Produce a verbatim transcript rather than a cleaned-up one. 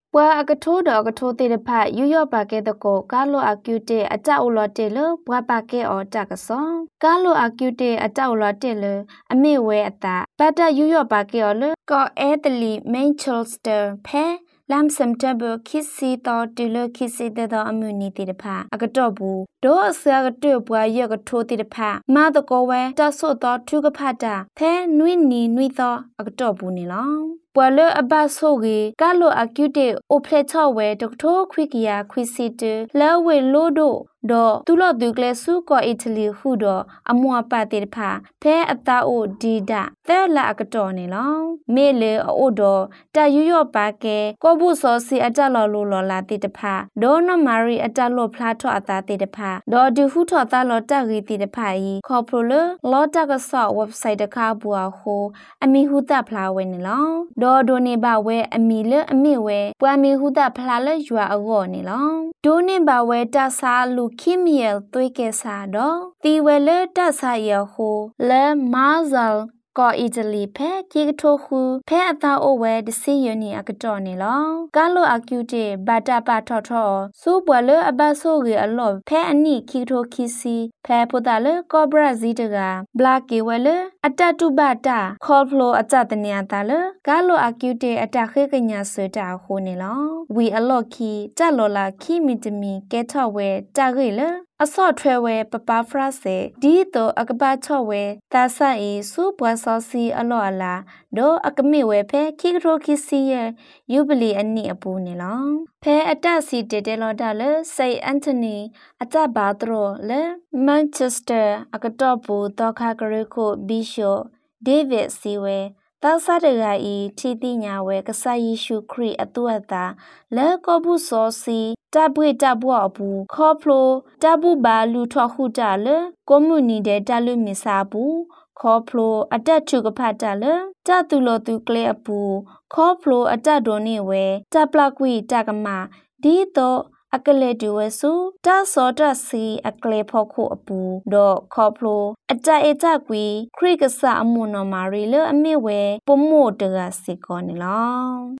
ပွာအကထိုးတော်ကထိုးတဲ့ဖတ်ယူရော့ပါကဲတကိုကာလိုအကျူတေအတောက်လော်တေလပွာပါကဲအော်တကဆောကာလိုအကျူတေအတောက်လော်တေလအမေဝဲအတာပတ်တယူရော့ပါကဲအော်လကောအဲတလီမိန်ချယ်စတာဖဲလမ်စမ်တဘခစ်စီတော်တူလခစ်စီတဲ့အမှုနီတေတဖာအကတော့ဘူးဒိုအစရကတွေ့ပွာရကထိုးတေတဖာမာတကောဝဲတဆော့တော်ထုကဖတ်တာဖဲနွိနီနွိသောအကတော့ဘူးနေလောပွာလအဘဆိုဂီကာလိုအကျူတေအိုဖလက်ချောဝဲဒထိုးခွိကီယာခွိစီတလဲဝဲလို့ဒိုဒေါ်တူလော့တူကလဲစုကောအီတလီဟုတော့အမွာပါတေတဖာဖဲအတာအိုဒီဒသဲလာအကတော့နေလောမေလေအိုတော့တယူရော့ပါကဲကောဘူးစောစီအတလော်လိုလော်လာတေတဖာဒေါ်နမာရီအတလော်ဖလားထော့အတာတေတဖာဒေါ်ဒူဟုထော့တာလော်တက်ရီတေတဖာဤခေါပလိုလလော်တကဆော့ website တခါဘူအဟိုအမီဟုတဖလားဝဲနေလောဒေါ်ဒိုနေပါဝဲအမီလအမေဝဲပွာမီဟုတဖလားလရွာအောနေလောဒိုနေပါဝဲတဆာလူခိမီယယ်သွေးကဲဆာတော့တီဝဲလတဆာရဟိုလဲမာဇယ်ကောအီတလီဖဲကြီးကထိုခုဖဲအသာအိုဝဲဒစီယနီအကတော့နေလောကာလိုအကျူတေဘာတာပါထော်ထော်စူပွာလအဘဆိုရီအလော့ဖဲအနိခိထိုခိစီဖဲပိုတာလကောဘရာဇီတကဘလာကေဝဲလအတတုဘတာခေါဖလိုအကြတနေတာလကာလိုအကျူတေအတခေကညာဆွတာဟိုနေလောဝီအလော့ခီတလော်လာခိမီတမီကဲထော့ဝဲတာခေလအစော့ထွဲဝဲပပဖရစေဒီတော့အကပချော့ဝဲတာဆတ်အေစူပွားစောစီအလော့အလာဒေါ်အကမေဝဲဖဲခိကထိုခိစီရဲ့ယူဘလီအနိအပူနေလောဖဲအတက်စီတေတဲလော်ဒါလစိတ်အန်တိုနီအတက်ဘာဒရိုလေမန်ချက်စတာအကတော့ပူတော့ခါကရခုဘီရှိုဒေးဗစ်စီဝဲတောက်စားတကဤထီတိညာဝဲကဆာယေရှုခရစ်အတုအတာလဲကောဘူးစောစီတပွေတဘွားဘူးခေါဖလိုတဘူးဘာလူထော်ခုတာလေကွန်မြူနီတဲ့တလူမီစာဘူးခေါဖလိုအတက်ထုကဖတ်တာလေတတူလို့သူကလေအပူခေါဖလိုအတက်တော်နေဝဲတပလကွီတကမာဒီတော့အကလေတူဝဲစုတဆောတစီအကလေဖို့ခုအပူတော့ခေါဖလိုအကြအကြကွီခရိကဆာအမွန်နော်မာရီလေအမေဝဲပုံမို့တကစီကောနေလော